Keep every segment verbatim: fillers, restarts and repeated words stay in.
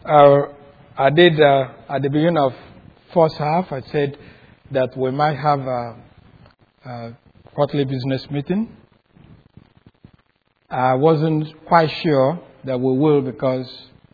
Uh, I did, uh, at the beginning of first half, I said that we might have a, a quarterly business meeting. I wasn't quite sure that we will because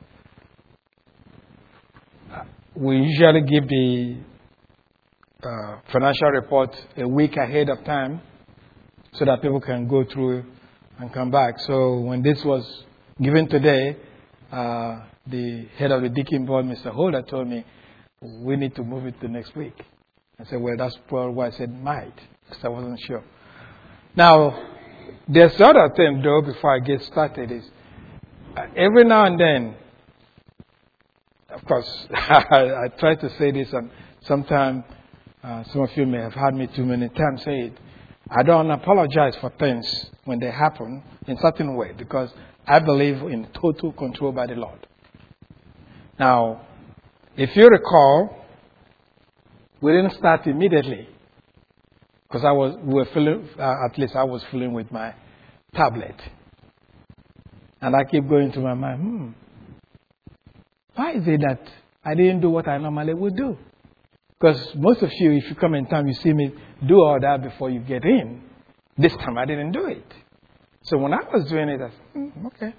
we usually give the uh, financial report a week ahead of time so that people can go through and come back. So when this was given today, uh, the head of the Deacon Board, Mister Holder, told me we need to move it to next week. I said, well, that's probably why I said might, because I wasn't sure. Now, there's the other thing, though, before I get started, is uh, every now and then, of course, I, I try to say this, and sometimes uh, some of you may have heard me too many times say it. I don't apologize for things when they happen in a certain way, because I believe in total control by the Lord. Now, if you recall, we didn't start immediately because I was, we were filling, uh, at least I was filling with my tablet. And I keep going to my mind, hmm, why is it that I didn't do what I normally would do? Because most of you, if you come in time, you see me do all that before you get in. This time I didn't do it. So when I was doing it, I said, hmm, okay.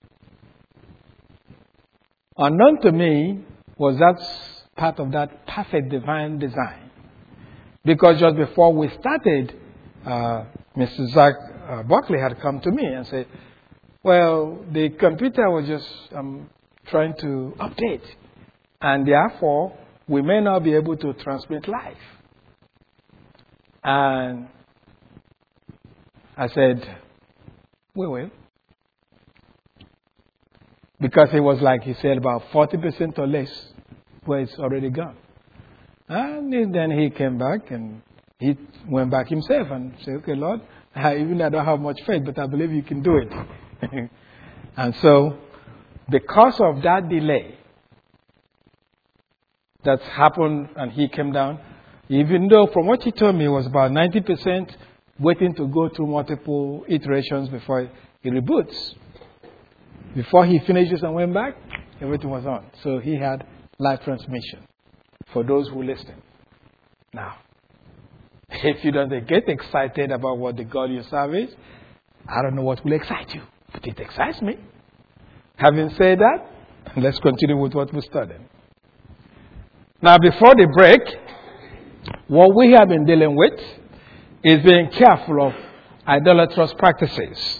Unknown to me was that part of that perfect divine design. Because just before we started, uh, Mister Zach uh, Buckley had come to me and said, well, the computer was just um, trying to update. And therefore, we may not be able to transmit live. And I said, we will. Because it was like he said, about forty percent or less where it's already gone. And then he came back and he went back himself and said, okay, Lord, I, even I don't have much faith, but I believe you can do it. And so, because of that delay that's happened and he came down, even though from what he told me it was about ninety percent waiting to go through multiple iterations before he reboots. Before he finishes and went back, everything was on. So he had live transmission for those who listen. Now, if you don't get excited about what the God you serve is, I don't know what will excite you, but it excites me. Having said that, let's continue with what we studied. Now, before the break, what we have been dealing with is being careful of idolatrous practices,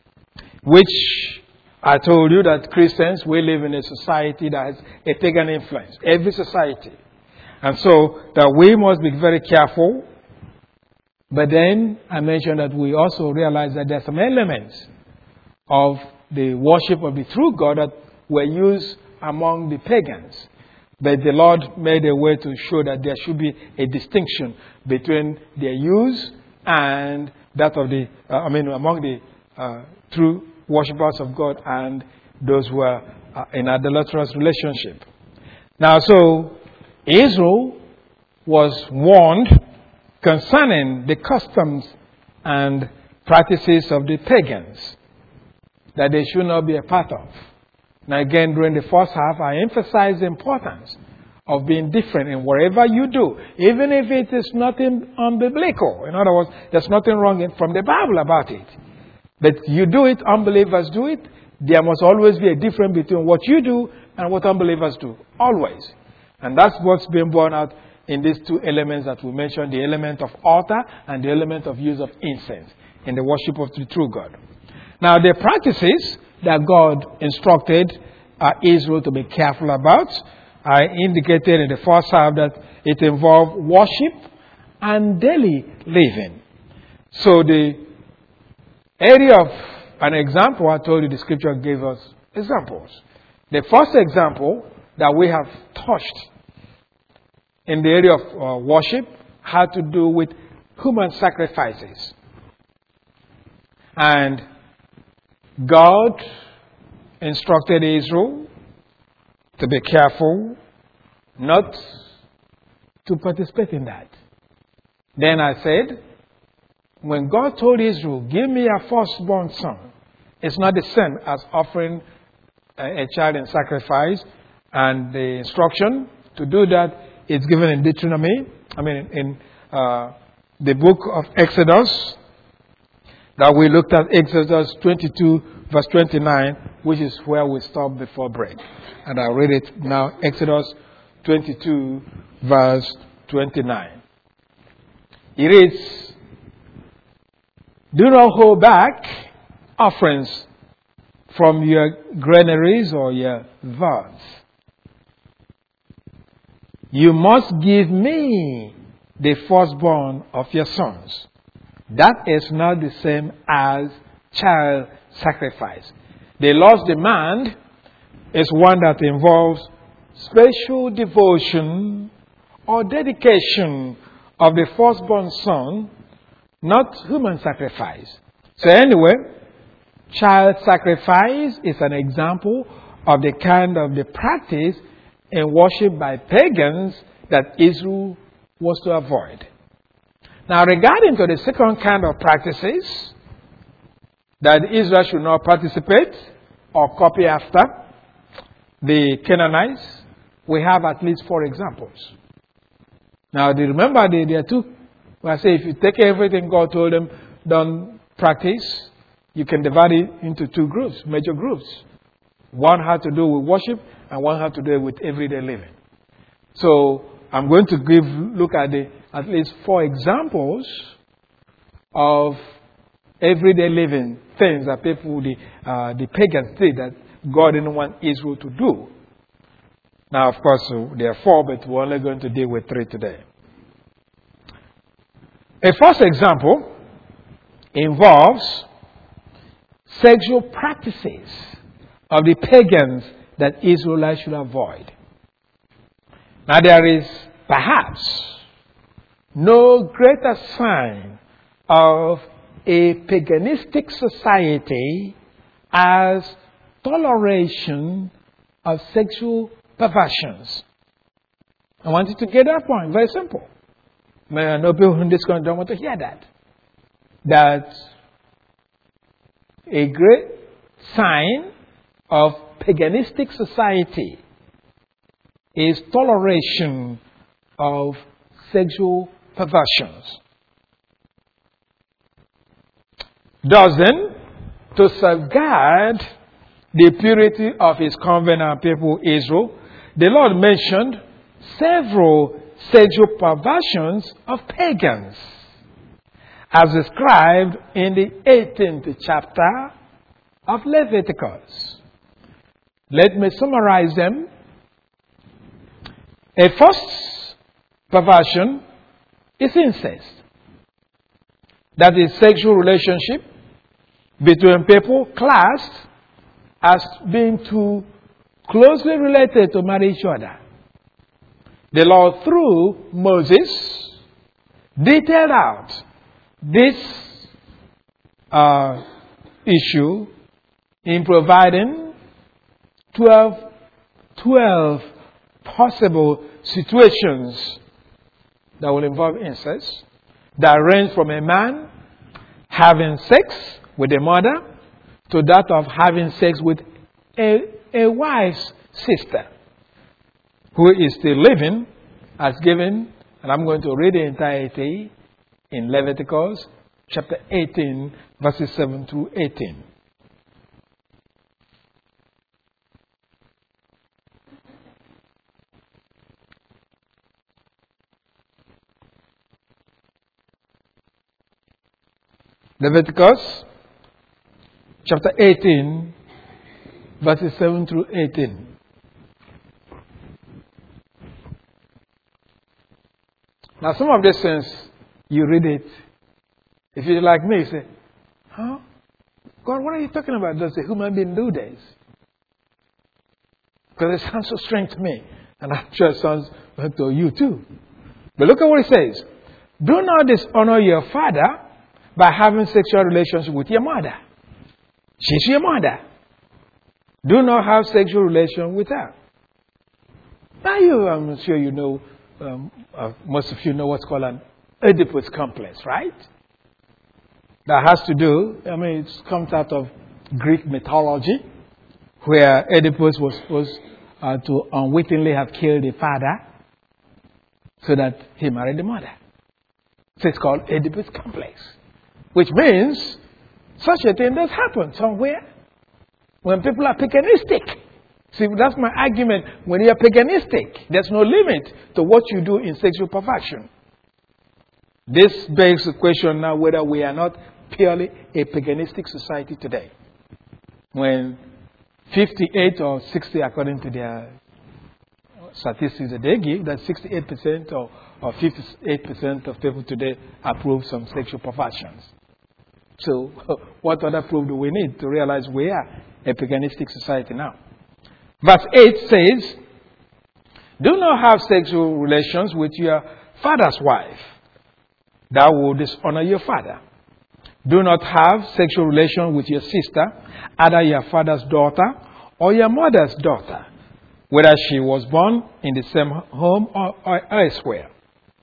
which I told you that Christians, we live in a society that has a pagan influence. Every society. And so that we must be very careful. But then I mentioned that we also realize that there are some elements of the worship of the true God that were used among the pagans. But the Lord made a way to show that there should be a distinction between their use and that of the, uh, I mean, among the uh, true worshippers of God and those who are uh, in idolatrous relationship. Now, so Israel was warned concerning the customs and practices of the pagans that they should not be a part of. Now, again, during the first half, I emphasized the importance of being different in whatever you do, even if it is nothing unbiblical. In other words, there's nothing wrong in, from the Bible about it. But you do it, unbelievers do it. There must always be a difference between what you do and what unbelievers do. Always. And that's what's being borne out in these two elements that we mentioned, the element of altar and the element of use of incense in the worship of the true God. Now, the practices that God instructed uh, Israel to be careful about, I indicated in the first half that it involved worship and daily living. So the area of an example, I told you the scripture gave us examples. The first example that we have touched in the area of uh, worship had to do with human sacrifices. And God instructed Israel to be careful not to participate in that. Then I said, when God told Israel, give me a firstborn son, it's not the same as offering a, a child in sacrifice And the instruction to do that is given in Deuteronomy, I mean in uh, the book of Exodus, that we looked at, Exodus twenty-two verse twenty-nine, which is where we stopped before break. And I'll read it now, Exodus twenty-two verse twenty-nine. It reads, "Do not hold back offerings from your granaries or your vaults. You must give me the firstborn of your sons." That is not the same as child sacrifice. The Lord's demand is one that involves special devotion or dedication of the firstborn son, not human sacrifice. So anyway, child sacrifice is an example of the kind of the practice in worship by pagans that Israel was to avoid. Now, regarding to the second kind of practices that Israel should not participate or copy after, the Canaanites, we have at least four examples. Now, do you remember the, there are two? Well, I say if you take everything God told them, don't practice, you can divide it into two groups, major groups. One had to do with worship and one had to do with everyday living. So I'm going to give look at the at least four examples of everyday living things that people, the uh, the pagans did that God didn't want Israel to do. Now, of course, there are four, but we're only going to deal with three today. A first example involves sexual practices of the pagans that Israelites should avoid. Now, there is perhaps no greater sign of a paganistic society as toleration of sexual perversions. I want you to get that point. Very simple. I know people in this country don't want to hear that. That a great sign of paganistic society is toleration of sexual perversions. Thus then, to safeguard the purity of his covenant people Israel, the Lord mentioned several sexual perversions of pagans, as described in the eighteenth chapter of Leviticus. Let me summarize them. A first perversion is incest. That is sexual relationship between people classed as being too closely related to marry each other. The Lord, through Moses, detailed out this uh, issue in providing twelve, twelve possible situations that will involve incest, that range from a man having sex with a mother to that of having sex with a, a wife's sister who is still living, as given, and I'm going to read the entirety in Leviticus chapter eighteen, verses seven through eighteen. Leviticus chapter eighteen, verses seven through eighteen. Now, some of these things, you read it. If you're like me, you say, huh? God, what are you talking about? Does a human being do this? Because it sounds so strange to me. And I'm sure it sounds to you too. But look at what it says. Do not dishonor your father by having sexual relations with your mother. She's your mother. Do not have sexual relation with her. Now, you, I'm sure you know, um, uh, most of you know what's called an Oedipus complex, right? That has to do, I mean, it comes out of Greek mythology, where Oedipus was, was uh, to unwittingly have killed the father so that he married the mother. So it's called Oedipus complex, which means such a thing does happen somewhere when people are paganistic. See, that's my argument. When you're paganistic, there's no limit to what you do in sexual perversion. This begs the question now whether we are not purely a paganistic society today. When fifty-eight or sixty, according to their statistics that they give, that sixty-eight percent or, or fifty-eight percent of people today approve some sexual perversions. So what other proof do we need to realize we are a paganistic society now? Verse eight says, do not have sexual relations with your father's wife. Thou will dishonor your father. Do not have sexual relations with your sister, either your father's daughter or your mother's daughter, whether she was born in the same home or, or elsewhere.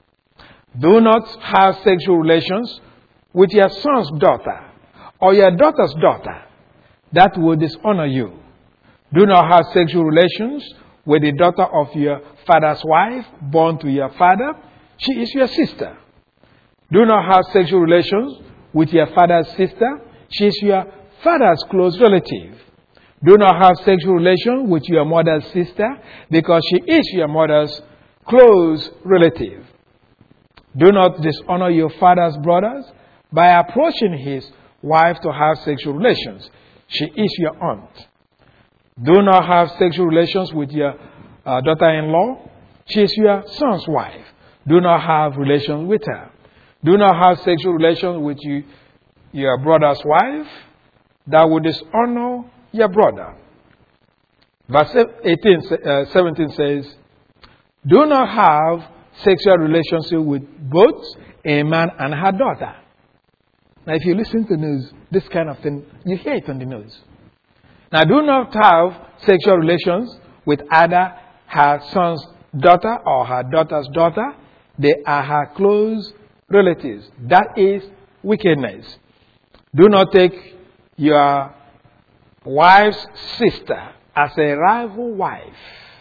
Do not have sexual relations with your son's daughter or your daughter's daughter. That will dishonor you. Do not have sexual relations with the daughter of your father's wife, born to your father. She is your sister. Do not have sexual relations with your father's sister. She is your father's close relative. Do not have sexual relations with your mother's sister, because she is your mother's close relative. Do not dishonor your father's brothers by approaching his wife to have sexual relations. She is your aunt. Do not have sexual relations with your uh, daughter-in-law. She is your son's wife. Do not have relations with her. Do not have sexual relations with you, your brother's wife. That would dishonor your brother. Verse eighteen, uh, seventeen says, do not have sexual relationship with both a man and her daughter. Now, if you listen to news, this kind of thing, you hear it on the news. Now, do not have sexual relations with either her son's daughter or her daughter's daughter. They are her close relatives. That is wickedness. Do not take your wife's sister as a rival wife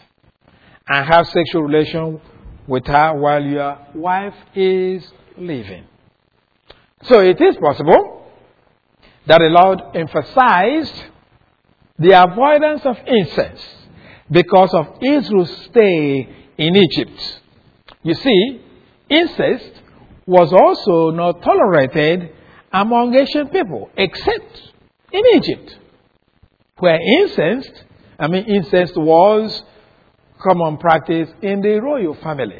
and have sexual relations with her while your wife is living. So it is possible that the Lord emphasized the avoidance of incest because of Israel's stay in Egypt. You see, incest was also not tolerated among Asian people, except in Egypt, where incest, I mean incest was common practice in the royal family.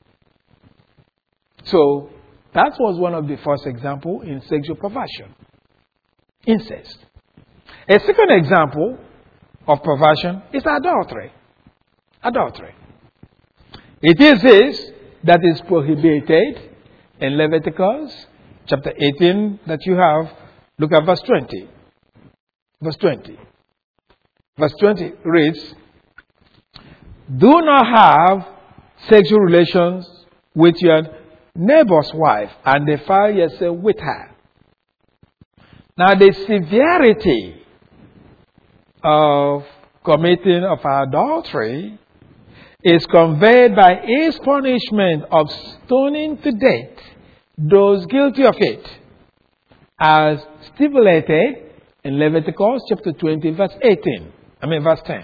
So that was one of the first examples in sexual perversion. Incest. A second example of perversion is adultery. Adultery. It is this that is prohibited in Leviticus chapter eighteen that you have. Look at verse twenty. Verse twenty. Verse twenty reads, do not have sexual relations with your neighbor's wife and defile yourself with her. Now, the severity of committing of adultery is conveyed by his punishment of stoning to death those guilty of it, as stipulated in Leviticus chapter twenty, verse eighteen. I mean, verse ten.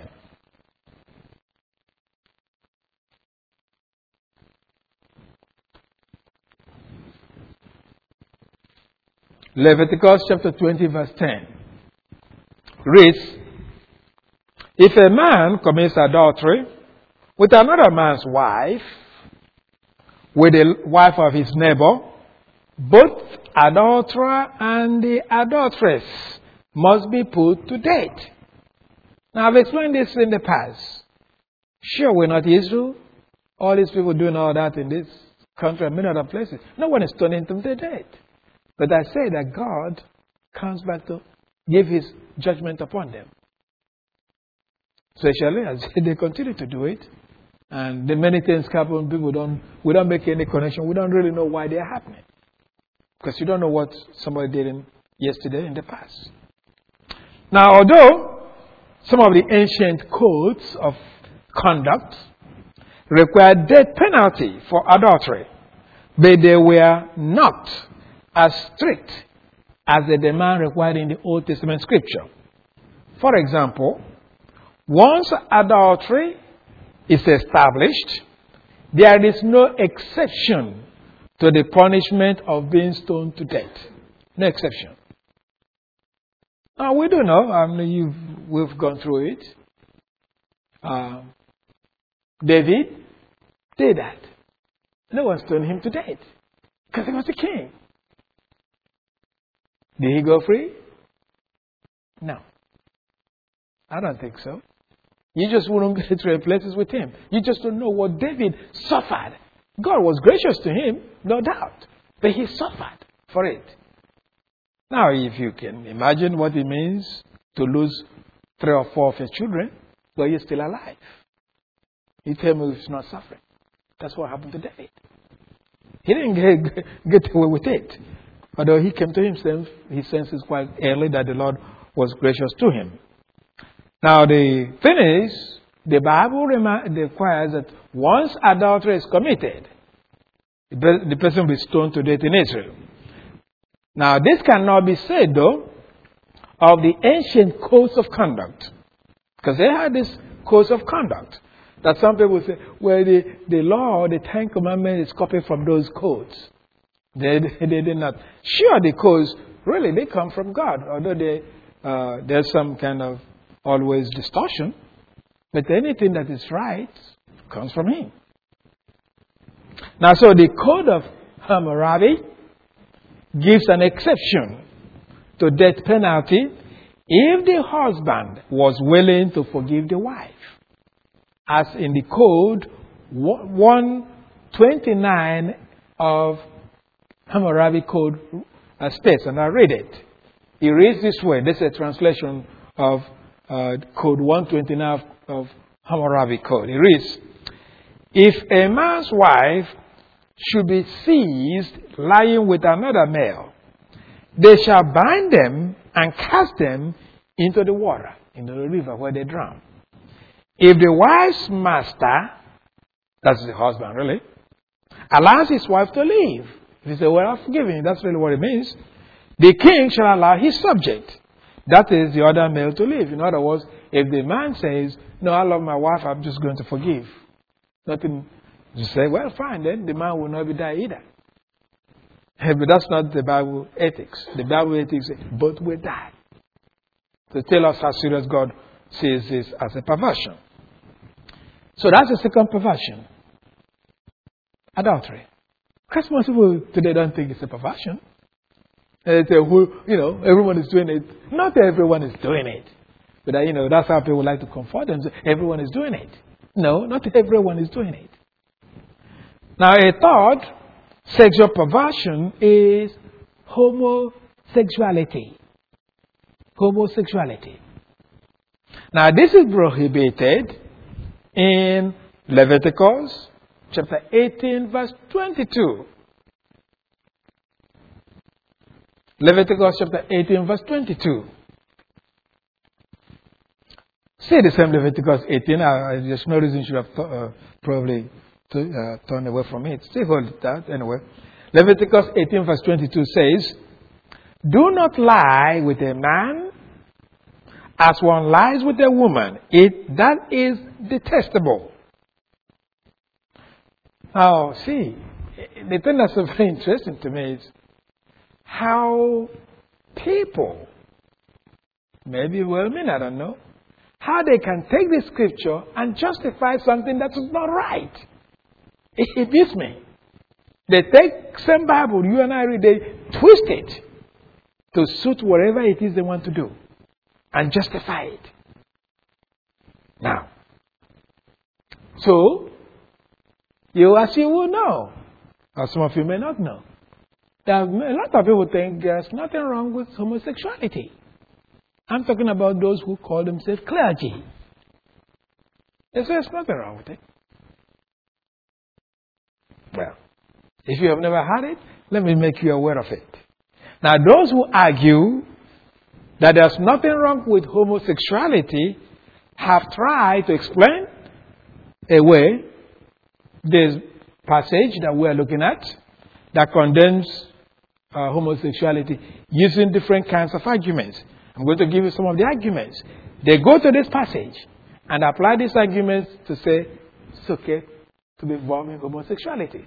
Leviticus chapter twenty, verse ten reads, if a man commits adultery with another man's wife, with the wife of his neighbor, both adulterer and the adulteress must be put to death. Now, I've explained this in the past. Sure, we're not Israel. All these people doing all that in this country and many other places. No one is turning them to death. But I say that God comes back to give his judgment upon them. Especially as they continue to do it. And the many things happen, people don't, we don't make any connection. We don't really know why they are happening. Because you don't know what somebody did in yesterday in the past. Now, although some of the ancient codes of conduct required death penalty for adultery, but they were not as strict as the demand required in the Old Testament scripture. For example, once adultery is established, there is no exception to the punishment of being stoned to death. No exception. Now, we do know, I mean, you've, we've gone through it. Uh, David did that. No one stoned him to death because he was the king. Did he go free? No. I don't think so. You just wouldn't get to places with him. You just don't know what David suffered. God was gracious to him, no doubt, but he suffered for it. Now, if you can imagine what it means to lose three or four of your children, but you're still alive. You tell me it's not suffering. That's what happened to David. He didn't get, get away with it. Although he came to himself, he senses quite early that the Lord was gracious to him. Now, the thing is, the Bible requires that once adultery is committed, the person will be stoned to death in Israel. Now, this cannot be said, though, of the ancient codes of conduct. Because they had this codes of conduct that some people say, well, the, the law, the Ten Commandments is copied from those codes. They, they did not. Sure, the codes, really, they come from God. Although they, uh, there's some kind of always distortion. But anything that is right comes from Him. Now, so the Code of Hammurabi gives an exception to death penalty if the husband was willing to forgive the wife. As in the Code one twenty-nine of Hammurabi Code states, and I read it. It reads this way. This is a translation of uh, Code one twenty-nine of, of Hammurabi Code. It reads, if a man's wife should be seized lying with another male, they shall bind them and cast them into the water, into the river where they drown. If the wife's master, that's the husband really, allows his wife to leave, if he says, well, I've forgiven you, that's really what it means, the king shall allow his subject, that is the other male, to leave. In other words, if the man says, no, I love my wife, I'm just going to forgive. Nothing to say, well, fine, then the man will not be die either. But that's not the Bible ethics. The Bible ethics says, both will die. To tell us how serious God sees this as a perversion. So that's the second perversion. Adultery. Because most people today don't think it's a perversion. They say, well, you know, everyone is doing it. Not everyone is doing it. But, you know, that's how people like to comfort them. Everyone is doing it. No, not everyone is doing it. Now, a third sexual perversion is homosexuality. Homosexuality. Now, this is prohibited in Leviticus chapter eighteen, verse twenty-two. Leviticus chapter eighteen, verse twenty-two. See the same Leviticus eighteen. I, there's no reason you should have uh, probably to, uh, turned away from it. Still hold that anyway. Leviticus eighteen, verse twenty-two says, do not lie with a man as one lies with a woman. It, that is detestable. Now, see, the thing that's so very interesting to me is how people, maybe women, I don't know, how they can take the scripture and justify something that is not right. It, it beats me. They take some Bible, you and I read, they twist it to suit whatever it is they want to do and justify it. Now, so, you as you will know, or some of you may not know, that a lot of people think there's nothing wrong with homosexuality. I'm talking about those who call themselves clergy. They say there's nothing wrong with it. Well, if you have never had it, let me make you aware of it. Now, those who argue that there's nothing wrong with homosexuality have tried to explain away this passage that we are looking at that condemns uh, homosexuality using different kinds of arguments. I'm going to give you some of the arguments. They go to this passage and apply these arguments to say it's okay to be involved in homosexuality.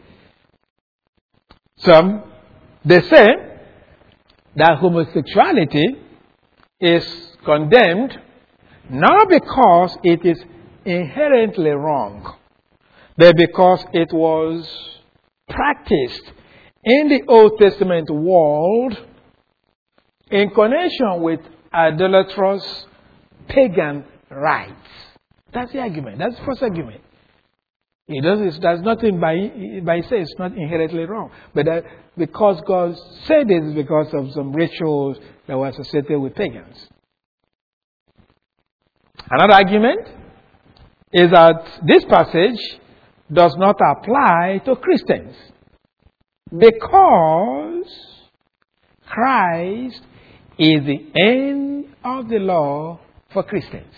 Some, they say that homosexuality is condemned not because it is inherently wrong, but because it was practiced in the Old Testament world in connection with idolatrous pagan rites. That's the argument. That's the first argument. It does, it does nothing by, by say it's not inherently wrong. But that because God said it because of some rituals that were associated with pagans. Another argument is that this passage does not apply to Christians because Christ is the end of the law for Christians.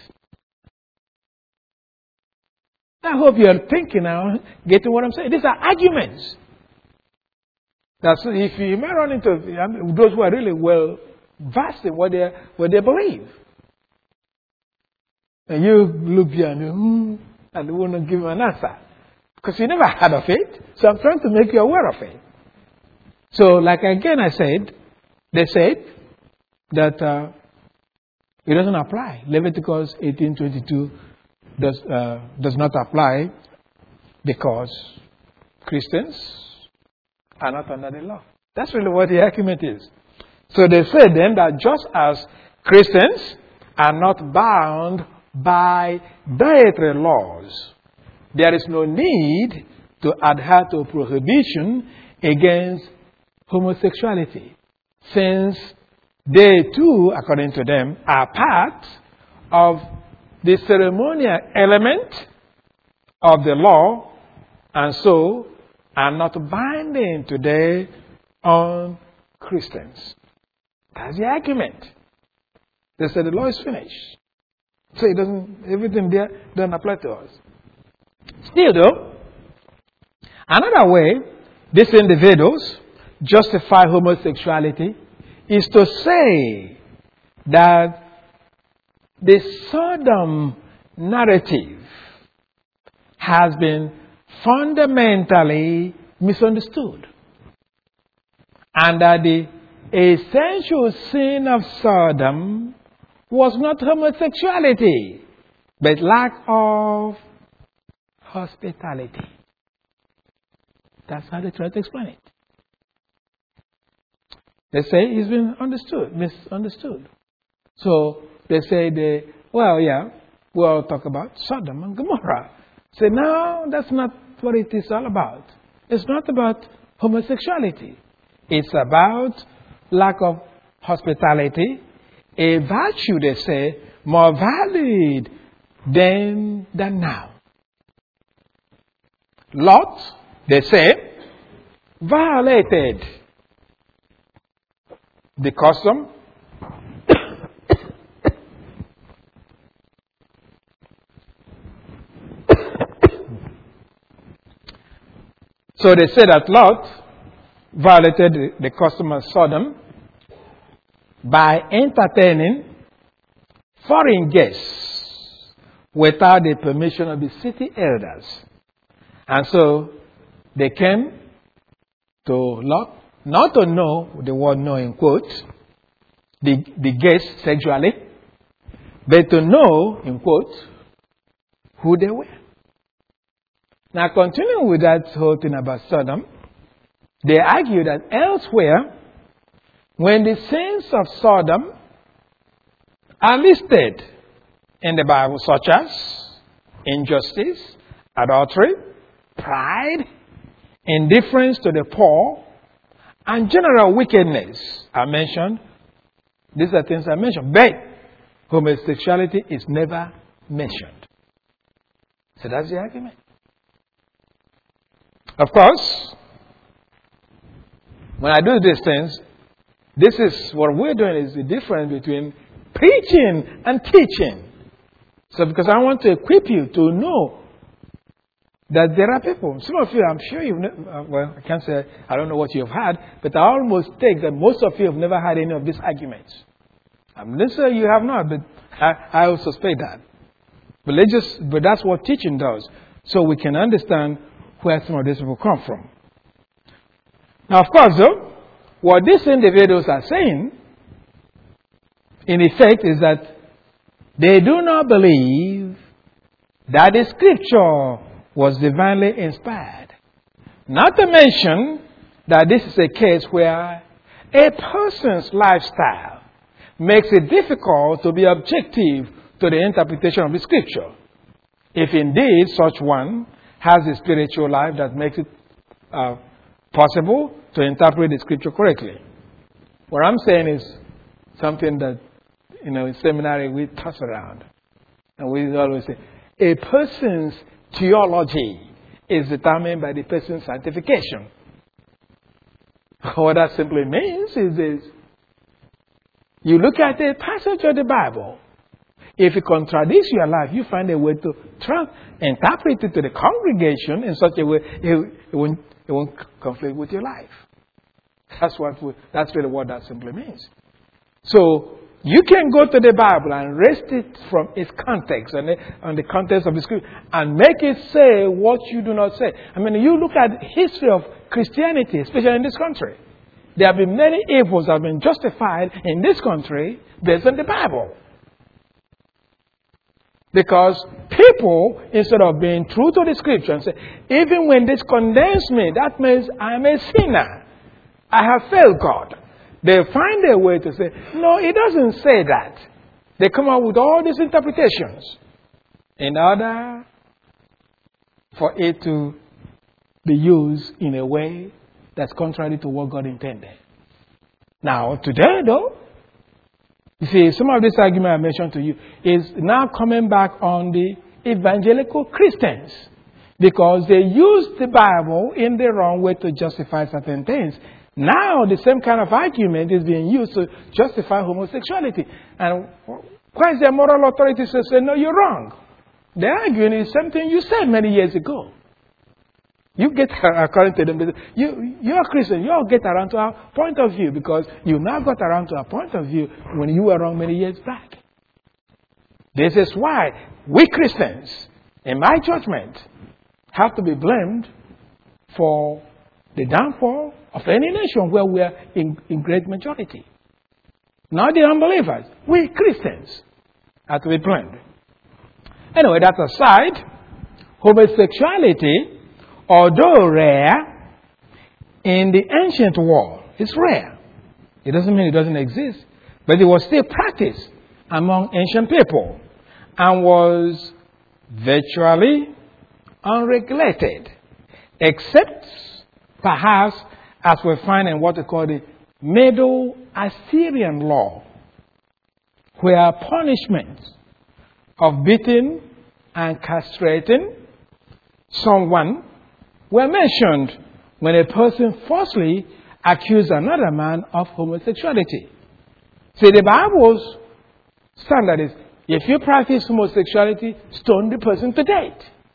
I hope you are thinking now, getting what I'm saying. These are arguments. That's if you may run into those who are really well versed in what they what they believe, and you look here and you, hmm, and you want to give an answer because you never heard of it. So I'm trying to make you aware of it. So, like again, I said, they said that uh, it doesn't apply. Leviticus eighteen twenty-two does uh, does not apply because Christians are not under the law. That's really what the argument is. So they say then that just as Christians are not bound by dietary laws, there is no need to adhere to prohibition against homosexuality, since they too, according to them, are part of the ceremonial element of the law, and so are not binding today on Christians. That's the argument. They say the law is finished. So it doesn't, everything there doesn't apply to us. Still though, another way these individuals justify homosexuality is to say that the Sodom narrative has been fundamentally misunderstood, and that the essential sin of Sodom was not homosexuality, but lack of hospitality. That's how they try to explain it. They say it's been understood, misunderstood. So they say they, well, yeah, we'll talk about Sodom and Gomorrah. Say, no, that's not what it is all about. It's not about homosexuality. It's about lack of hospitality, a virtue, they say, more valid then than now. Lot, they say, violated the custom So they say that Lot violated the, the custom of Sodom by entertaining foreign guests without the permission of the city elders. And so they came to Lot, not to know, the word know in quotes, the, the guests sexually, but to know, in quotes, who they were. Now, continuing with that whole thing about Sodom, they argue that elsewhere, when the sins of Sodom are listed in the Bible, such as injustice, adultery, pride, indifference to the poor, and general wickedness are mentioned. These are things I mentioned. But homosexuality is never mentioned. So that's the argument. Of course, when I do these things, this is what we're doing is the difference between preaching and teaching. So because I want to equip you to know that there are people, some of you, I'm sure you've, ne- uh, well, I can't say, I don't know what you've had, but I almost take that most of you have never had any of these arguments. I'm not saying you have not, but I, I will suspect that. But let's just, but that's what teaching does, so we can understand where some of these people come from. Now, of course, though, what these individuals are saying, in effect, is that they do not believe that the scripture was divinely inspired. Not to mention that this is a case where a person's lifestyle makes it difficult to be objective to the interpretation of the scripture, if indeed such one has a spiritual life that makes it uh, possible to interpret the scripture correctly. What I'm saying is something that, you know, in seminary we toss around. And we always say, a person's theology is determined by the person's sanctification. What that simply means is this. You look at a passage of the Bible. If it contradicts your life, you find a way to trans- interpret it to the congregation in such a way it, it, won't, it won't conflict with your life. That's what we, that's really what that simply means. So you can go to the Bible and rest it from its context and the, on the context of the scripture and make it say what you do not say. I mean, you look at the history of Christianity, especially in this country. There have been many evils that have been justified in this country based on the Bible. Because people, instead of being true to the scripture and say, even when this condemns me, that means I am a sinner. I have failed God. They find a way to say, no, it doesn't say that. They come up with all these interpretations in order for it to be used in a way that's contrary to what God intended. Now, today, though, you see, some of this argument I mentioned to you is now coming back on the evangelical Christians because they use the Bible in the wrong way to justify certain things. Now, the same kind of argument is being used to justify homosexuality. And why is there moral authority to say, no, you're wrong? They're arguing is something you said many years ago. You get, according to them, you, you're a Christian, you all get around to our point of view because you now got around to our point of view when you were wrong many years back. This is why we Christians, in my judgment, have to be blamed for the downfall of any nation where we are in, in great majority. Not the unbelievers. We Christians have to be blamed. Anyway, that aside, homosexuality, although rare, in the ancient world, it's rare. It doesn't mean it doesn't exist, but it was still practiced among ancient people and was virtually unregulated, except perhaps as we find in what we call the Middle Assyrian law, where punishments of beating and castrating someone were mentioned when a person falsely accused another man of homosexuality. See, the Bible's standard is, if you practice homosexuality, stone the person to death.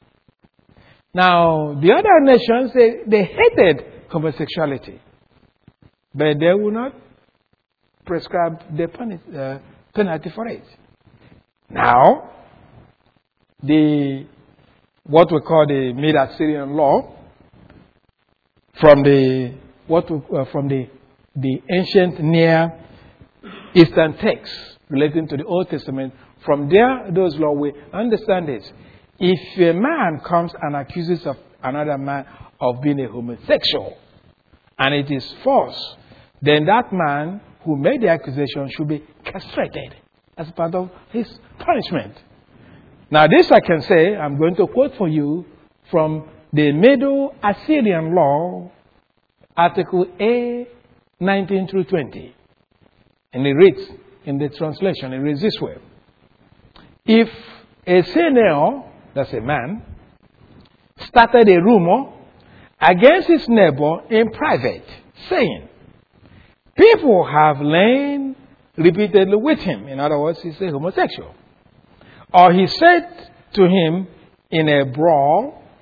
Now, the other nations, they, they hated homosexuality, but they would not prescribe the uh, penalty for it. Now, the what we call the Mid-Assyrian law, from the what we, uh, from the the ancient Near Eastern texts relating to the Old Testament, from there those laws we understand this. If a man comes and accuses of another man of being a homosexual, and it is false, then that man who made the accusation should be castrated as part of his punishment. Now, this I can say, I'm going to quote for you from the Middle Assyrian Law, Article A, nineteen through twenty. And it reads, in the translation, it reads this way. If a senior, that's a man, started a rumor against his neighbor in private, saying, people have lain repeatedly with him. In other words, he's a homosexual. Or he said to him in a brawl,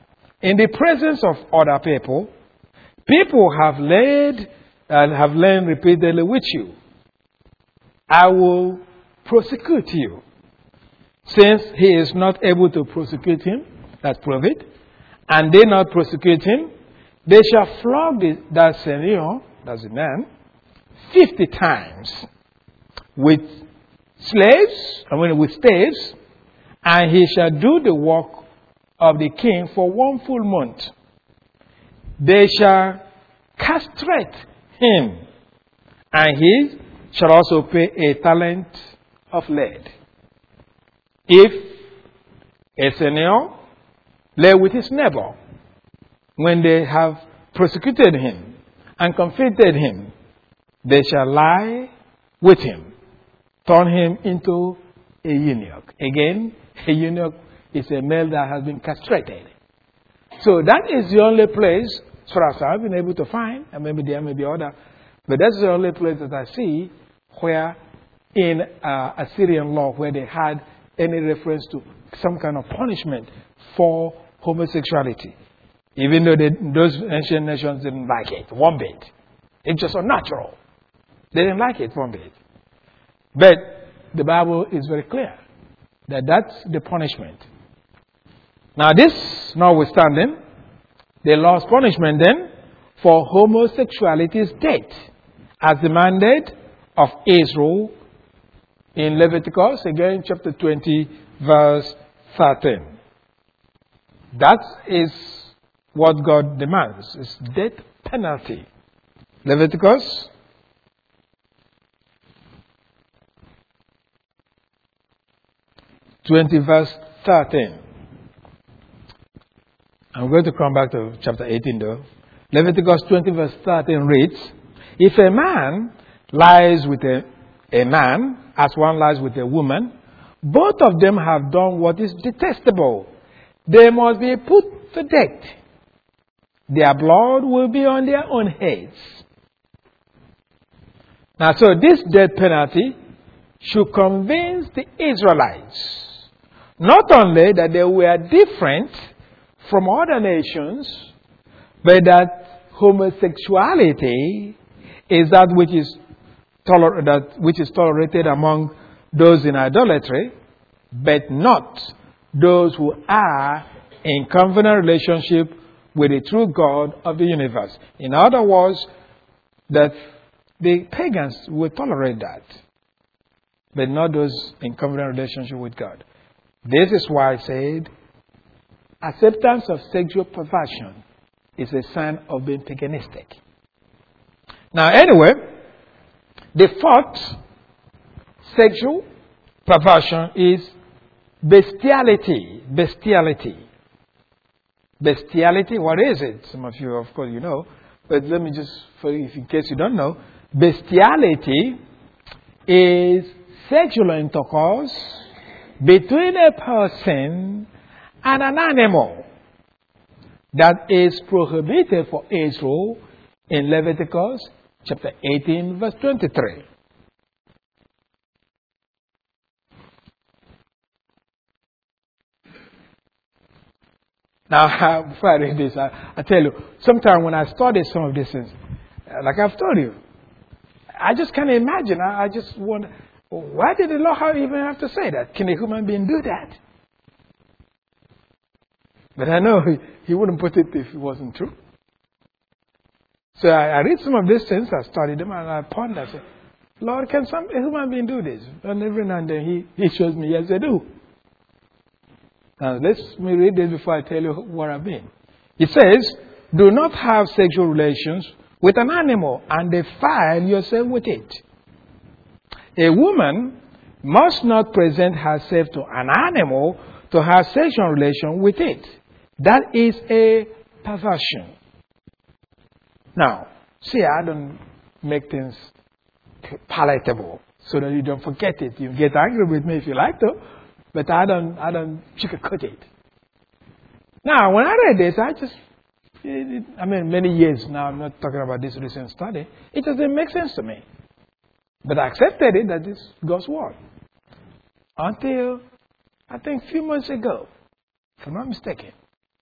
in the presence of other people, people have laid and have learned repeatedly with you, I will prosecute you. Since he is not able to prosecute him, that's prove it, and they not prosecute him, they shall flog the, that senior, that's the man, fifty times with slaves, I mean with staves, and he shall do the work of the king for one full month. They shall castrate him, and he shall also pay a talent of lead. If a senior lay with his neighbor, when they have persecuted him and convicted him, they shall lie with him, turn him into a eunuch. Again, a eunuch is a male that has been castrated. So that is the only place, as far as I've been able to find, and maybe there may be other, but that's the only place that I see where in uh, Assyrian law where they had any reference to some kind of punishment for homosexuality. Even though they, those ancient nations didn't like it one bit. It's just unnatural. They didn't like it one bit. But the Bible is very clear that that's the punishment. Now this notwithstanding, the law's punishment then for homosexuality is death, as demanded of Israel in Leviticus, again chapter twenty, verse thirteen. That is what God demands, is death penalty. Leviticus twenty, verse thirteen. I'm going to come back to chapter eighteen though. Leviticus twenty, verse thirteen reads, if a man lies with a, a man, as one lies with a woman, both of them have done what is detestable. They must be put to death. Their blood will be on their own heads. Now, so this death penalty should convince the Israelites not only that they were different from other nations, but that homosexuality is that which is toler- that which is tolerated among those in idolatry, but not those who are in covenant relationship with the true God of the universe. In other words, that the pagans will tolerate that, but not those in covenant relationship with God. This is why I said acceptance of sexual perversion is a sign of being paganistic. Now, anyway, the fourth sexual perversion is bestiality. Bestiality. Bestiality, what is it? Some of you, of course, you know. But let me just, for if in case you don't know, bestiality is sexual intercourse between a person and an animal that is prohibited for Israel in Leviticus chapter eighteen, verse twenty-three. Now, before I read this, I, I tell you, sometimes when I study some of these things, like I've told you, I just can't imagine. I, I just wonder, why did the Lord even have to say that? Can a human being do that? But I know he, he wouldn't put it if it wasn't true. So I, I read some of these things, I study them, and I ponder. I say, Lord, can some a human being do this? And every now and then he, he shows me, yes, they do. Now, let me read this before I tell you what I mean. It says, do not have sexual relations with an animal and defile yourself with it. A woman must not present herself to an animal to have sexual relation with it. That is a perversion. Now, see, I don't make things palatable so that you don't forget it. You get angry with me if you like to, but I don't, I don't sugarcoat it. Now, when I read this, I just, it, it, I mean, many years now, I'm not talking about this recent study, it doesn't make sense to me. But I accepted it that this is God's word. Until, I think a few months ago, if I'm not mistaken,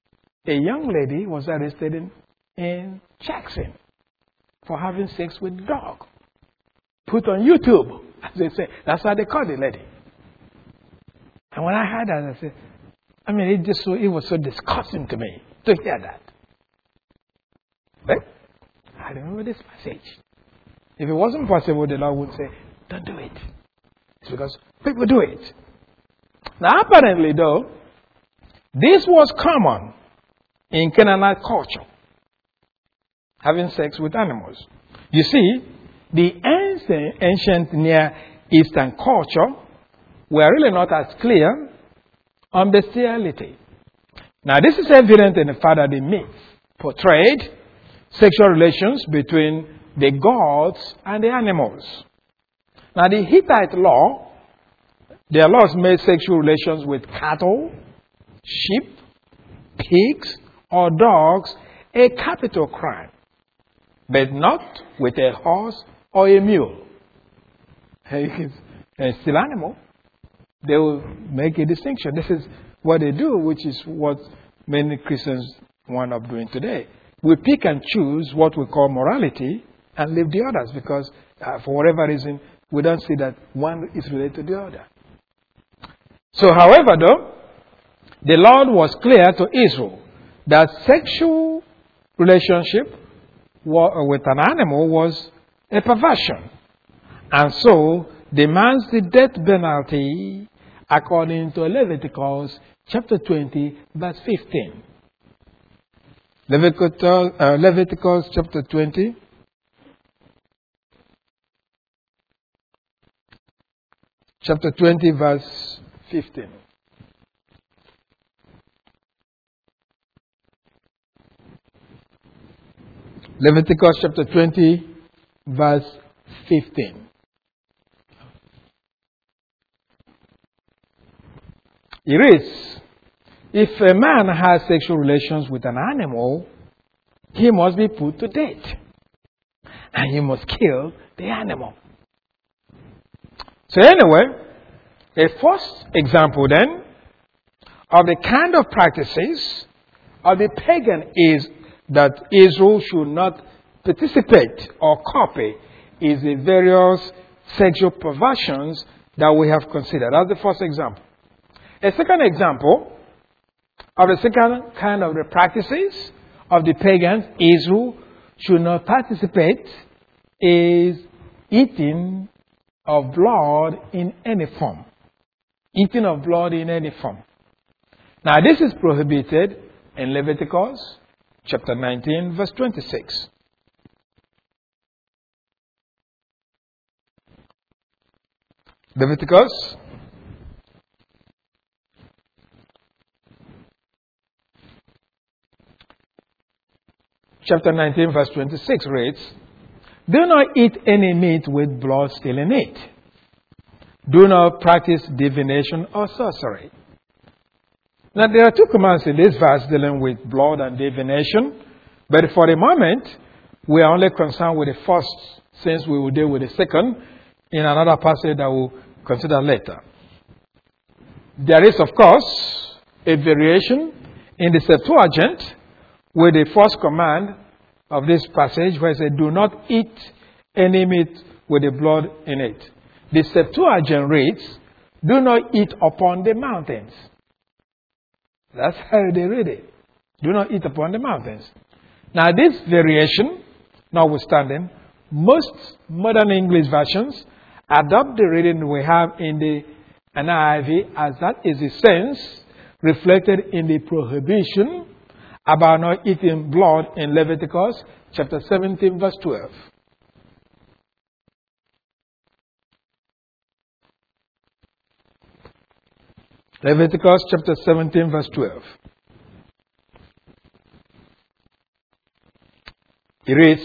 a young lady was arrested in, in Jackson for having sex with a dog. Put on YouTube, as they say. That's how they call the lady. And when I heard that, I said, I mean, it just so, it was so disgusting to me to hear that. But I remember this passage. If it wasn't possible, the Lord would say, don't do it. It's because people do it. Now, apparently, though, this was common in Canaanite culture, having sex with animals. You see, the ancient, ancient Near Eastern culture were really not as clear on bestiality. Now, this is evident in the fact that the myth portrayed sexual relations between the gods and the animals. Now, the Hittite law, their laws made sexual relations with cattle, sheep, pigs, or dogs a capital crime, but not with a horse or a mule. It's still animal. They will make a distinction. This is what they do, which is what many Christians wind up doing today. We pick and choose what we call morality and leave the others because uh, for whatever reason, we don't see that one is related to the other. So, however, though, the Lord was clear to Israel that sexual relationship with an animal was a perversion, and so demands the death penalty according to Leviticus chapter twenty, verse fifteen. Leviticus, uh, Leviticus chapter twenty. Chapter twenty, verse fifteen. Leviticus chapter twenty, verse fifteen. It reads, if a man has sexual relations with an animal, he must be put to death, and he must kill the animal. So anyway, a first example then of the kind of practices of the pagan is that Israel should not participate or copy is the various sexual perversions that we have considered. That's the first example. A second example of the second kind of the practices of the pagans Israel should not participate is eating of blood in any form. Eating of blood in any form. Now this is prohibited in Leviticus chapter nineteen, verse twenty-six. Leviticus chapter nineteen, verse twenty-six reads, do not eat any meat with blood still in it. Do not practice divination or sorcery. Now, there are two commands in this verse dealing with blood and divination. But for the moment, we are only concerned with the first, since we will deal with the second in another passage that we'll consider later. There is, of course, a variation in the Septuagint with the first command of this passage where it says, do not eat any meat with the blood in it. The Septuagint reads, do not eat upon the mountains. That's how they read it. Do not eat upon the mountains. Now this variation, notwithstanding, most modern English versions adopt the reading we have in the N I V as that is the sense reflected in the prohibition about not eating blood in Leviticus chapter seventeen, verse twelve. Leviticus chapter seventeen, verse twelve. It reads,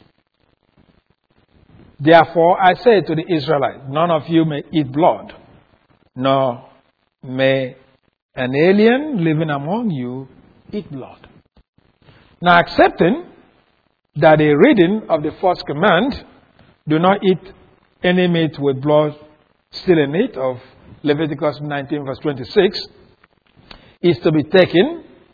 therefore I say to the Israelites, none of you may eat blood, nor may an alien living among you eat blood. Now, accepting that the reading of the first command, do not eat any meat with blood still in it, of Leviticus nineteen, verse twenty-six, is to be taken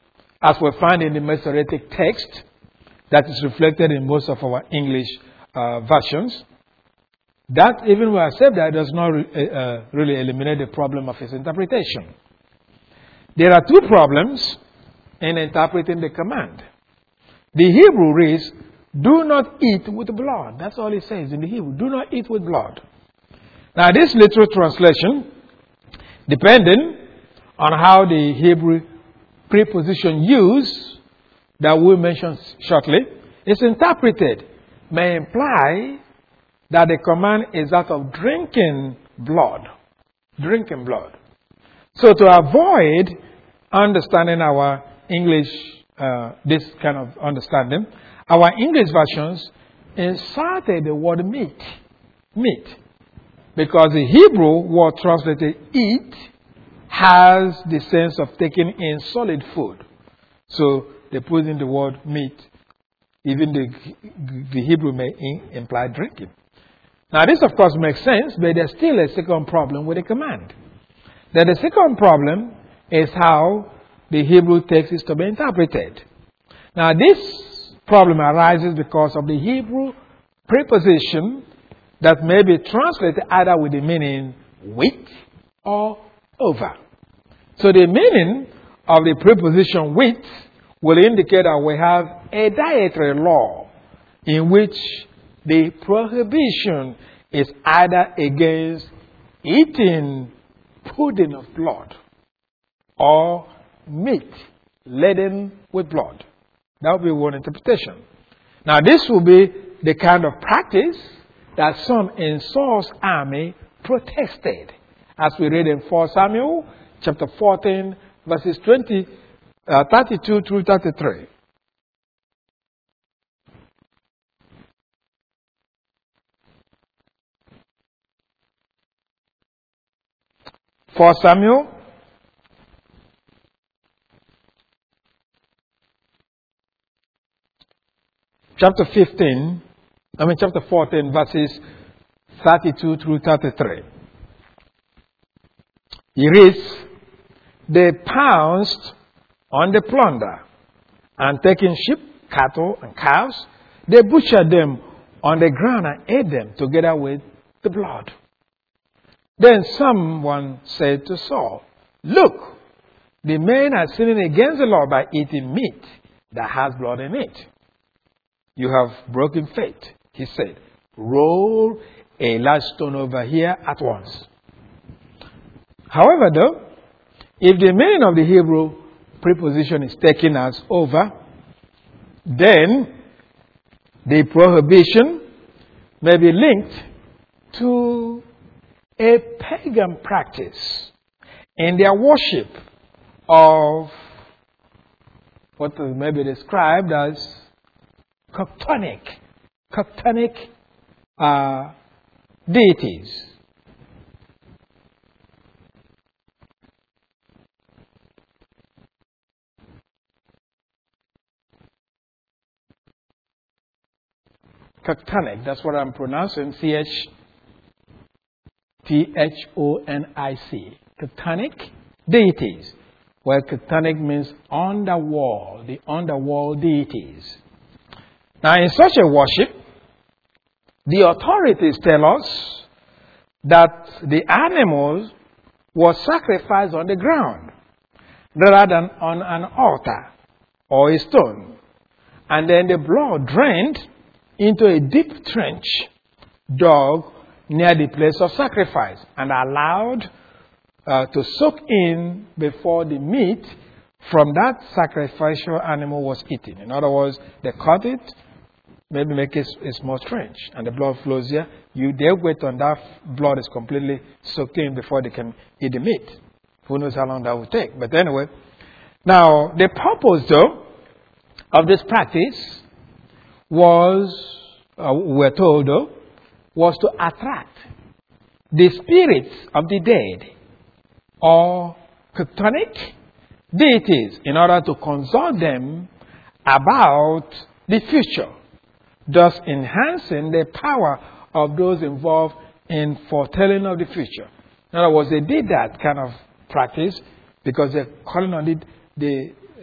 as we find in the Masoretic text that is reflected in most of our English uh, versions. That, even we accept that, does not re- uh, really eliminate the problem of its interpretation. There are two problems in interpreting the command. The Hebrew reads, do not eat with blood. That's all it says in the Hebrew. Do not eat with blood. Now, this literal translation, depending on how the Hebrew preposition used, that we'll mention shortly, is interpreted, may imply that the command is that of drinking blood. Drinking blood. So to avoid understanding our English, uh, this kind of understanding, our English versions inserted the word meat. Meat. Because the Hebrew word translated eat has the sense of taking in solid food. So they put in the word meat. Even the, the Hebrew may imply drinking. Now this of course makes sense, but there's still a second problem with the command. That the second problem is how the Hebrew text is to be interpreted. Now this problem arises because of the Hebrew preposition that may be translated either with the meaning with or over. So the meaning of the preposition with will indicate that we have a dietary law in which the prohibition is either against eating pudding of blood or meat laden with blood. That would be one interpretation. Now this will be the kind of practice that some in Saul's army protested, as we read in First Samuel chapter fourteen, verses twenty, uh, thirty-two through thirty-three. First Samuel chapter fifteen, I mean chapter fourteen, verses thirty-two through thirty-three. He reads, they pounced on the plunder, and taking sheep, cattle, and cows, they butchered them on the ground and ate them together with the blood. Then someone said to Saul, look, the men are sinning against the Lord by eating meat that has blood in it. You have broken faith, he said. Roll a large stone over here at once. However, though, if the meaning of the Hebrew preposition is taken as over, then the prohibition may be linked to a pagan practice in their worship of what may be described as Chthonic, Chthonic uh, deities. Chthonic, that's what I'm pronouncing, C H T H O N I C. Chthonic deities. Well, chthonic means underworld, the underworld deities. Now, in such a worship, the authorities tell us that the animals were sacrificed on the ground rather than on an altar or a stone. And then the blood drained into a deep trench dug near the place of sacrifice and allowed uh, to soak in before the meat from that sacrificial animal was eaten. In other words, they cut it, maybe make it a small trench, and the blood flows here. You they wait on that blood is completely soaked in before they can eat the meat. Who knows how long that will take? But anyway, now the purpose though of this practice was, uh, we're told though, was to attract the spirits of the dead or chthonic deities in order to consult them about the future, thus enhancing the power of those involved in foretelling of the future. In other words, they did that kind of practice because they're calling on the, the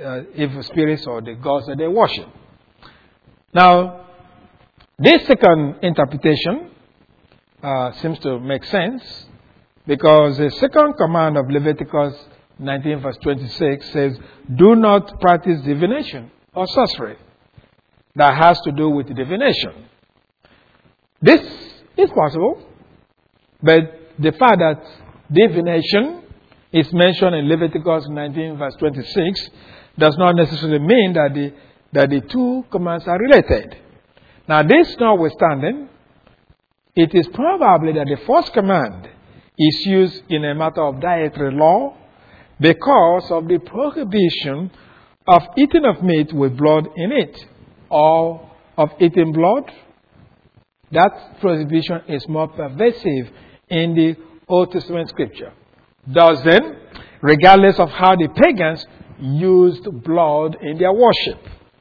uh, evil spirits or the gods that they worship. Now, this second interpretation uh, seems to make sense because the second command of Leviticus nineteen verse twenty-six says, do not practice divination or sorcery. That has to do with divination. This is possible, but the fact that divination is mentioned in Leviticus nineteen verse twenty-six does not necessarily mean that the, that the two commands are related. Now, this notwithstanding, it is probably that the first command is used in a matter of dietary law because of the prohibition of eating of meat with blood in it, or of eating blood. That prohibition is more pervasive in the Old Testament scripture. Thus then, regardless of how the pagans used blood in their worship,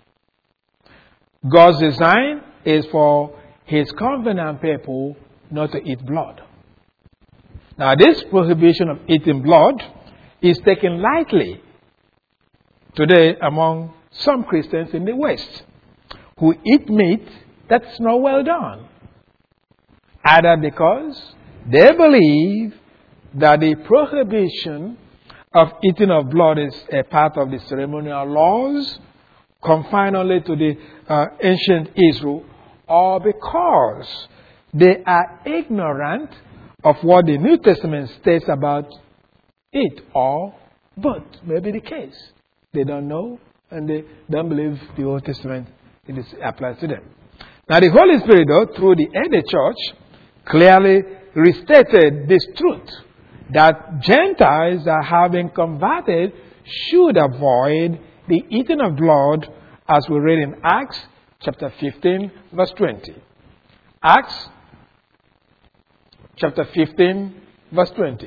God's design is for His covenant people not to eat blood. Now, this prohibition of eating blood is taken lightly today among some Christians in the West who eat meat that's not well done, either because they believe that the prohibition of eating of blood is a part of the ceremonial laws confined only to the uh, ancient Israel, or because they are ignorant of what the New Testament states about it, or both may be the case. They don't know and they don't believe the Old Testament it is applies to them. Now, the Holy Spirit, though, through the early church, clearly restated this truth that Gentiles that have been converted should avoid the eating of blood, as we read in Acts chapter fifteen, verse twenty. Acts chapter fifteen, verse twenty.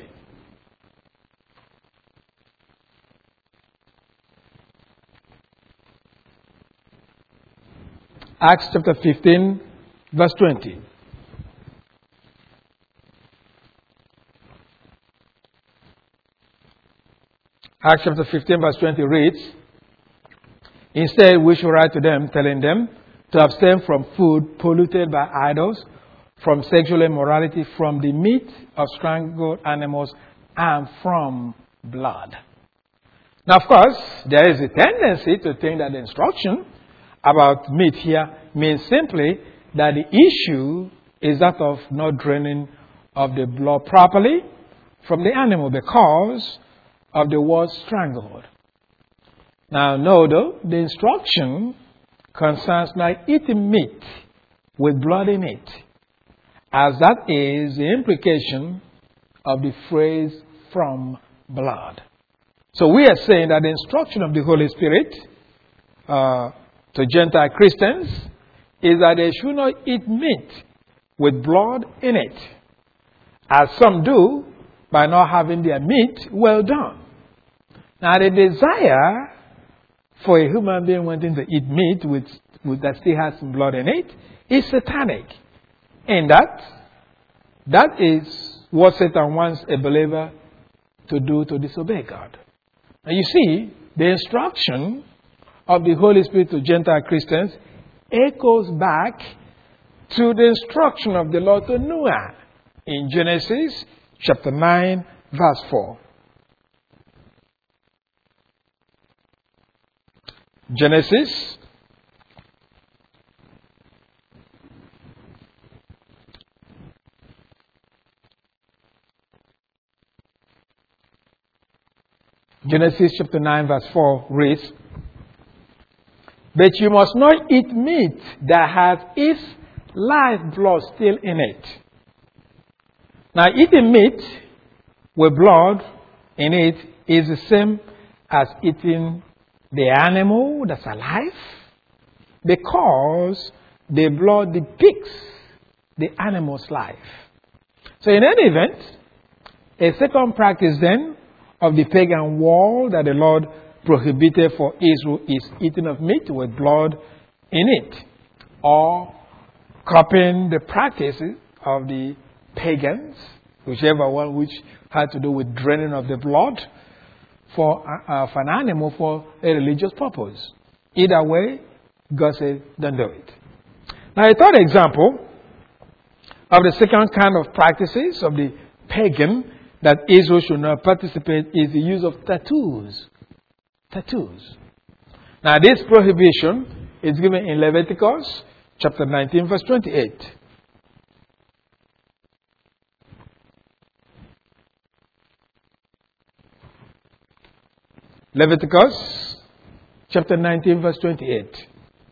Acts chapter fifteen, verse twenty. Acts chapter fifteen, verse twenty reads, instead, we should write to them, telling them to abstain from food polluted by idols, from sexual immorality, from the meat of strangled animals, and from blood. Now, of course, there is a tendency to think that the instruction about meat here means simply that the issue is that of not draining of the blood properly from the animal because of the word strangled. Now, no, though, the instruction concerns not eating meat with blood in it, as that is the implication of the phrase from blood. So we are saying that the instruction of the Holy Spirit uh, to Gentile Christians is that they should not eat meat with blood in it, as some do by not having their meat well done. Now, the desire for a human being wanting to eat meat with, with that still has some blood in it is satanic. In that, that is what Satan wants a believer to do to disobey God. Now, you see, the instruction of the Holy Spirit to Gentile Christians echoes back to the instruction of the Lord to Noah in Genesis chapter nine, verse four. Genesis Genesis chapter nine, verse four reads, but you must not eat meat that has its life blood still in it. Now, eating meat with blood in it is the same as eating the animal that's alive, because the blood depicts the animal's life. So in any event, a second practice then of the pagan world that the Lord prohibited for Israel is eating of meat with blood in it, or copying the practices of the pagans, whichever one which had to do with draining of the blood for, uh, of an animal for a religious purpose. Either way, God said, don't do it. Now, a third example of the second kind of practices of the pagan that Israel should not participate is the use of tattoos. Tattoos. Now, this prohibition is given in Leviticus chapter nineteen, verse twenty-eight. Leviticus chapter nineteen, verse twenty-eight.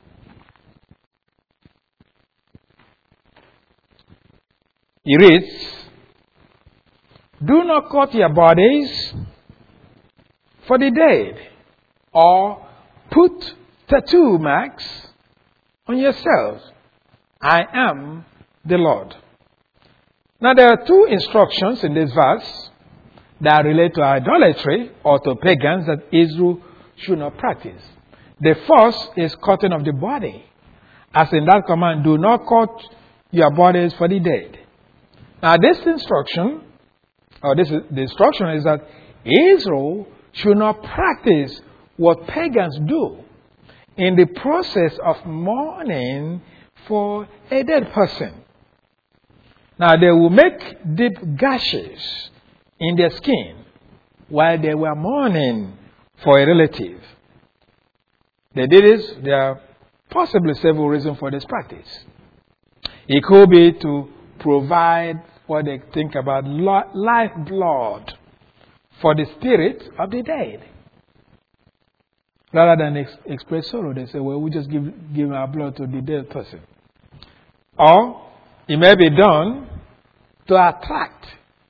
It reads, do not cut your bodies for the dead, or put tattoo marks on yourselves. I am the Lord. Now there are two instructions in this verse that relate to idolatry or to pagans that Israel should not practice. The first is cutting of the body. As in that command, do not cut your bodies for the dead. Now this instruction, or this is, the instruction is that Israel should not practice what pagans do in the process of mourning for a dead person. Now they will make deep gashes in their skin while they were mourning for a relative. They did this. There are possibly several reasons for this practice. It could be to provide what they think about lifeblood for the spirit of the dead. Rather than ex- express sorrow, they say, well, we just give, give our blood to the dead person. Or it may be done to attract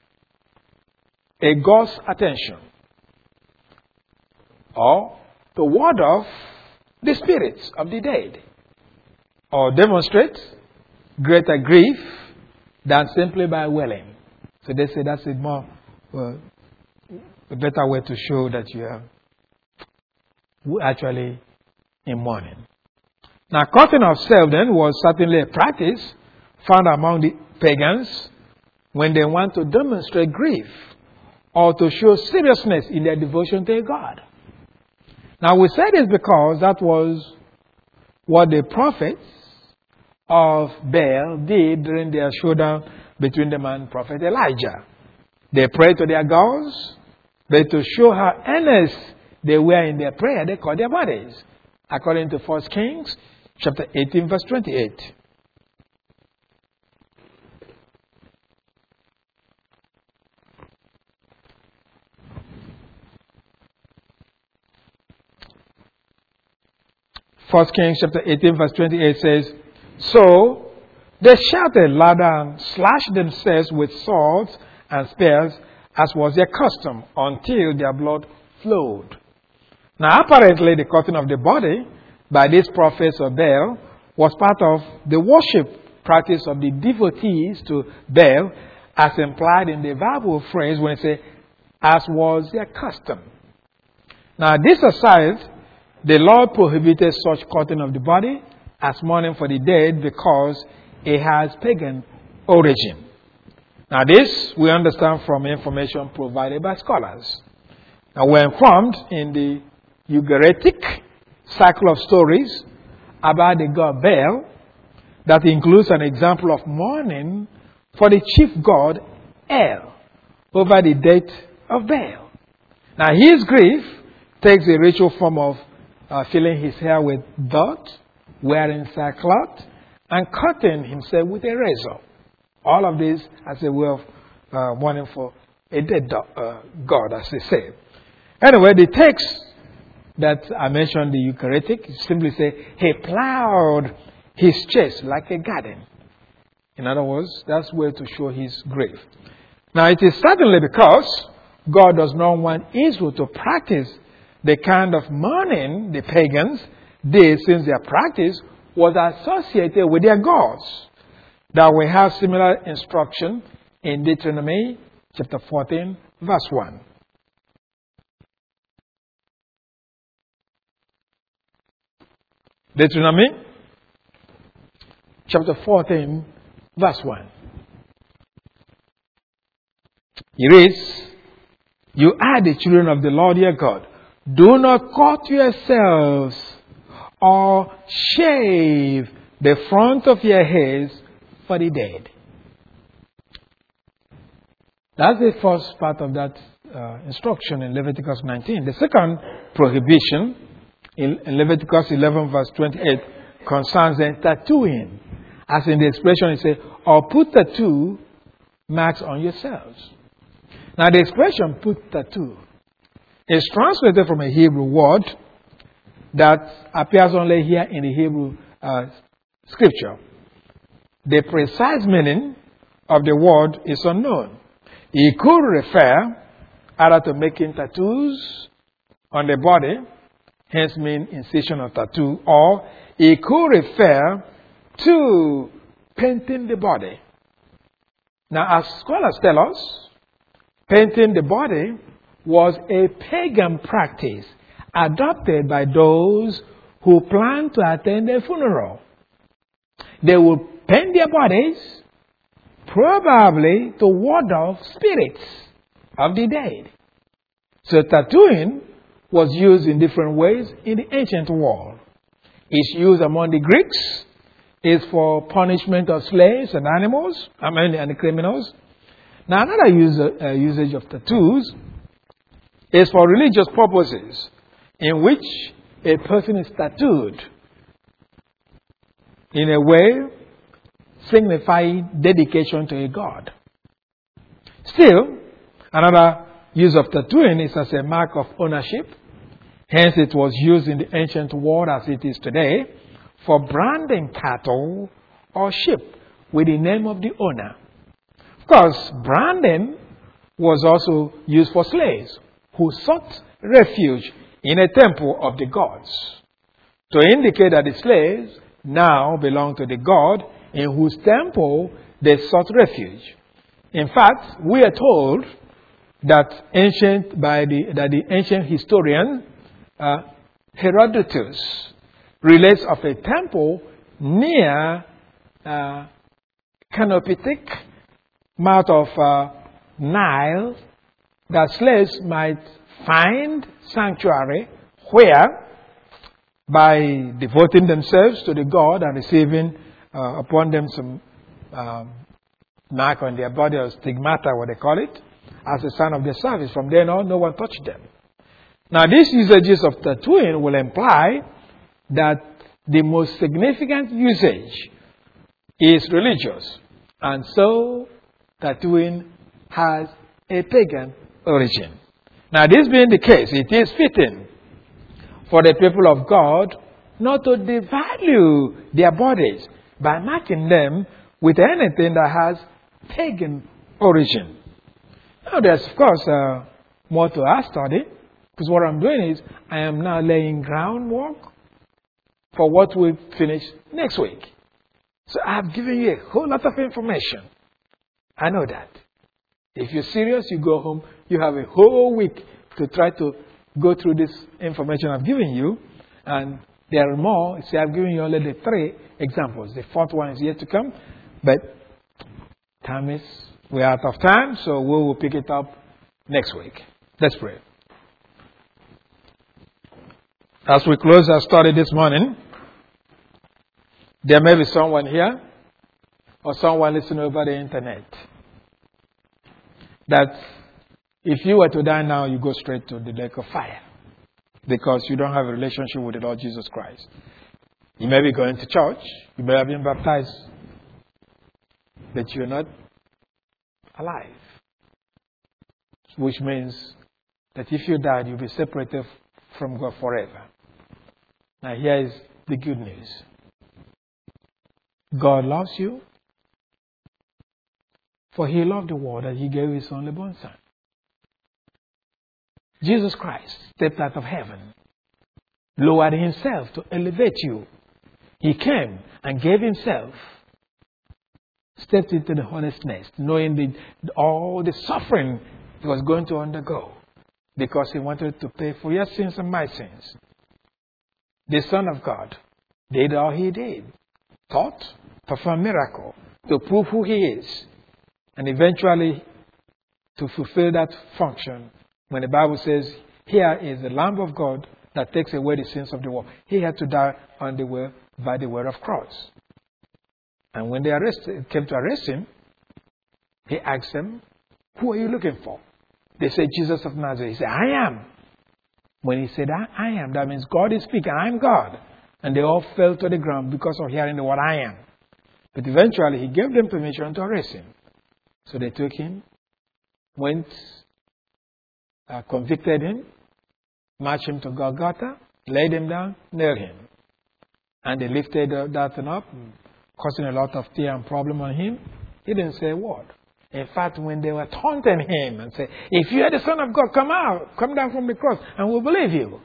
a god's attention, or to ward off the spirits of the dead, or demonstrate greater grief than simply by wailing. So they say that's a more well, a better way to show that you are actually in mourning. Now, cutting of self then was certainly a practice found among the pagans when they want to demonstrate grief or to show seriousness in their devotion to God. Now, we say this because that was what the prophets of Baal did during their showdown between them and Prophet Elijah. They prayed to their gods, but to show how earnest they were in their prayer, they cut their bodies. According to First Kings chapter eighteen, verse twenty-eight. First Kings chapter eighteen, verse twenty-eight says, so they shouted louder and slashed themselves with swords and spears, as was their custom, until their blood flowed. Now, apparently, the cutting of the body by these prophets of Baal was part of the worship practice of the devotees to Baal, as implied in the Bible phrase when it says, as was their custom. Now, this aside, the Lord prohibited such cutting of the body as mourning for the dead because it has pagan origin. Now, this we understand from information provided by scholars. Now, we're informed in the Ugaritic cycle of stories about the god Baal that includes an example of mourning for the chief god El over the death of Baal. Now, his grief takes the ritual form of uh, filling his hair with dirt, wearing sackcloth, and cutting himself with a razor. All of this as a way of uh, mourning for a dead uh, god, as they say. Anyway, the text that I mentioned, the Ugaritic, simply say, he plowed his chest like a garden. In other words, that's where to show his grief. Now, it is certainly because God does not want Israel to practice the kind of mourning the pagans did, since their practice was associated with their gods. That we have similar instruction in Deuteronomy chapter fourteen, verse one. Deuteronomy chapter fourteen, verse one. It reads, You are the children of the Lord your God. Do not cut yourselves or shave the front of your heads for the dead. That's the first part of that uh, instruction in Leviticus nineteen. The second prohibition in, in Leviticus eleven verse twenty-eight concerns the tattooing. As in the expression it says, or put tattoo marks on yourselves. Now the expression put tattoo is translated from a Hebrew word that appears only here in the Hebrew uh, scripture. The precise meaning of the word is unknown. It could refer either to making tattoos on the body, hence mean incision of tattoo, or it could refer to painting the body. Now, as scholars tell us, painting the body was a pagan practice adopted by those who planned to attend a funeral. They would paint their bodies, probably to ward off spirits of the dead. So tattooing was used in different ways in the ancient world. It's used among the Greeks. It's for punishment of slaves and animals, I mean, and the criminals. Now, another use, uh, usage of tattoos is for religious purposes, in which a person is tattooed in a way signifying dedication to a god. Still, another use of tattooing is as a mark of ownership. Hence, it was used in the ancient world as it is today for branding cattle or sheep with the name of the owner. Of course, branding was also used for slaves who sought refuge in a temple of the gods, to indicate that the slaves now belong to the god in whose temple they sought refuge. In fact, we are told that ancient by the that the ancient historian uh, Herodotus relates of a temple near uh, Canopitic, mouth of uh, Nile, that slaves might find sanctuary where, by devoting themselves to the god and receiving uh, upon them some um, mark on their body or stigmata, what they call it, as a sign of their service. From then on, no one touched them. Now, these usages of tattooing will imply that the most significant usage is religious, and so tattooing has a pagan origin. Now, this being the case, it is fitting for the people of God not to devalue their bodies by marking them with anything that has pagan origin. Now, there's, of course, uh, more to our study, because what I'm doing is I am now laying groundwork for what we'll finish next week. So I have given you a whole lot of information. I know that. If you're serious, you go home, you have a whole week to try to go through this information I've given you. And there are more. See, I've given you only the three examples. The fourth one is yet to come. But time is, we're out of time, so we will pick it up next week. Let's pray. As we close our study this morning, there may be someone here or someone listening over the internet that if you were to die now, you go straight to the lake of fire because you don't have a relationship with the Lord Jesus Christ. You may be going to church, you may have been baptized, but you're not alive. Which means that if you died, you'll be separated from God forever. Now here is the good news. God loves you, for He loved the world that He gave His only born Son. Jesus Christ stepped out of heaven, lowered Himself to elevate you. He came and gave Himself, stepped into the honest nest, knowing the, all the suffering He was going to undergo, because He wanted to pay for your sins and my sins. The Son of God did all He did, taught, performed miracle to prove who He is, and eventually to fulfill that function, When the Bible says, here is the Lamb of God that takes away the sins of the world. He had to die on the way by the word of cross. And when they arrested, came to arrest him, he asked them, who are you looking for? They said, Jesus of Nazareth. He said, I am. When he said, I, I am, that means God is speaking. I am God. And they all fell to the ground because of hearing the word I am. But eventually he gave them permission to arrest him. So they took him, went, uh, convicted him, marched him to Golgotha, laid him down, nailed him. And they lifted uh, that thing up, causing a lot of fear and problem on him. He didn't say a word. In fact, when they were taunting him and say, if you are the Son of God, come out, come down from the cross, and we'll believe you.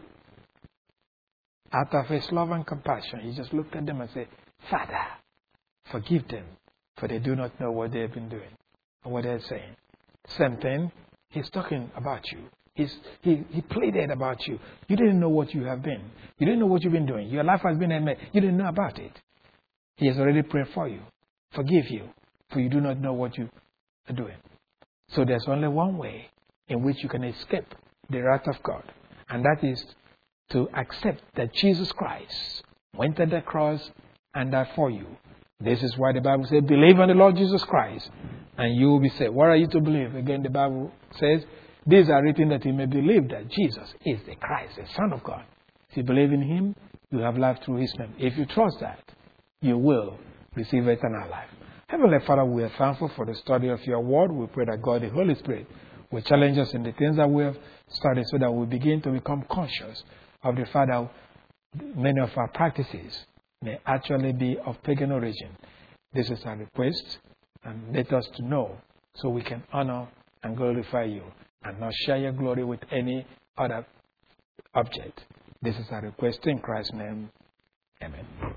Out of his love and compassion, he just looked at them and said, Father, forgive them, for they do not know what they've been doing or what they're saying. Same thing, he's talking about you. He's, he, he pleaded about you. You didn't know what you have been. You didn't know what you've been doing. Your life has been a mess. You didn't know about it. He has already prayed for you. Forgive you, for you do not know what you are doing. So there's only one way in which you can escape the wrath of God. And that is to accept that Jesus Christ went to the cross and died for you. This is why the Bible says, believe on the Lord Jesus Christ and you will be saved. What are you to believe? Again, the Bible says, these are written that you may believe that Jesus is the Christ, the Son of God. If you believe in him, you have life through his name. If you trust that, you will receive eternal life. Heavenly Father, we are thankful for the study of your word. We pray that God, the Holy Spirit, will challenge us in the things that we have studied so that we begin to become conscious of the fact that many of our practices may actually be of pagan origin. This is our request, and let us to know so we can honor and glorify you and not share your glory with any other object. This is our request in Christ's name. Amen.